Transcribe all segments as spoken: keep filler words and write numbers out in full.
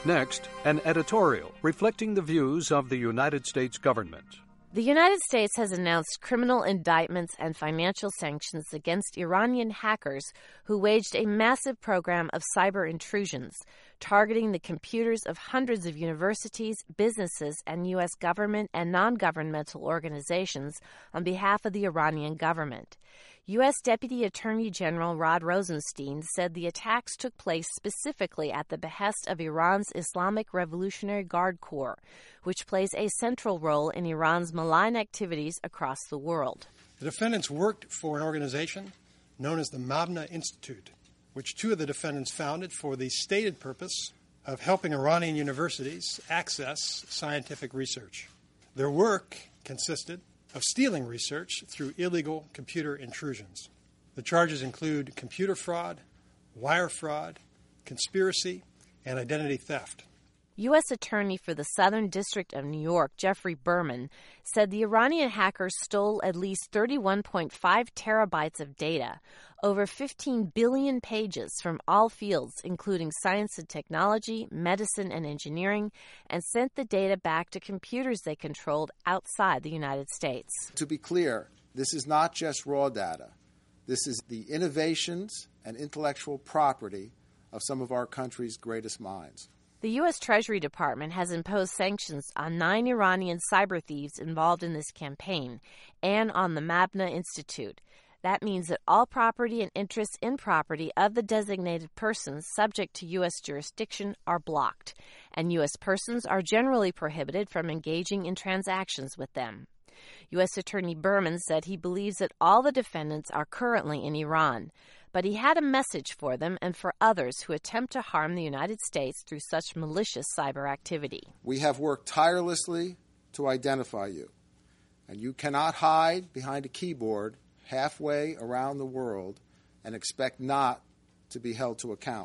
Next, an editorial reflecting the views of the United States government. The United States has announced criminal indictments and financial sanctions against Iranian hackers who waged a massive program of cyber intrusions, targeting the computers of hundreds of universities, businesses, and U S government and non-governmental organizations on behalf of the Iranian government. U S Deputy Attorney General Rod Rosenstein said the attacks took place specifically at the behest of Iran's Islamic Revolutionary Guard Corps, which plays a central role in Iran's malign activities across the world. The defendants worked for an organization known as the Mabna Institute, which two of the defendants founded for the stated purpose of helping Iranian universities access scientific research. Their work consisted of stealing research through illegal computer intrusions. The charges include computer fraud, wire fraud, conspiracy, and identity theft. U S Attorney for the Southern District of New York, Geoffrey Berman, said the Iranian hackers stole at least thirty-one point five terabytes of data, over fifteen billion pages from all fields, including science and technology, medicine and engineering, and sent the data back to computers they controlled outside the United States. To be clear, this is not just raw data. This is the innovations and intellectual property of some of our country's greatest minds. The U S Treasury Department has imposed sanctions on nine Iranian cyber thieves involved in this campaign and on the Mabna Institute. That means that all property and interests in property of the designated persons subject to U S jurisdiction are blocked, and U S persons are generally prohibited from engaging in transactions with them. U S Attorney Berman said he believes that all the defendants are currently in Iran, but he had a message for them and for others who attempt to harm the United States through such malicious cyber activity. We have worked tirelessly to identify you, and you cannot hide behind a keyboard halfway around the world and expect not to be held to account.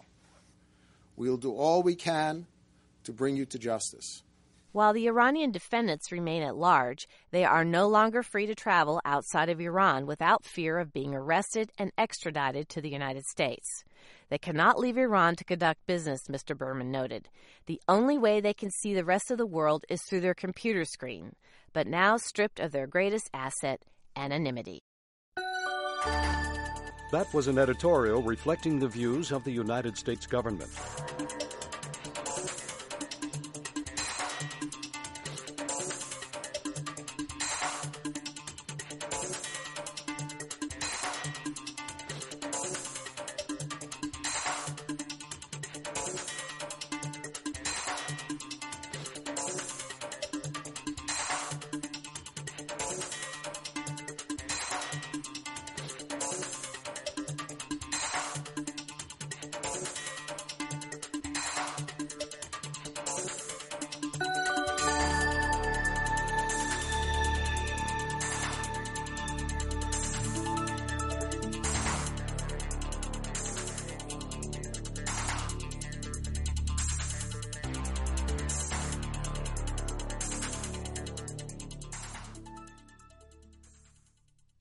We will do all we can to bring you to justice. While the Iranian defendants remain at large, they are no longer free to travel outside of Iran without fear of being arrested and extradited to the United States. They cannot leave Iran to conduct business, Mister Berman noted. The only way they can see the rest of the world is through their computer screen, but now stripped of their greatest asset, anonymity. That was an editorial reflecting the views of the United States government.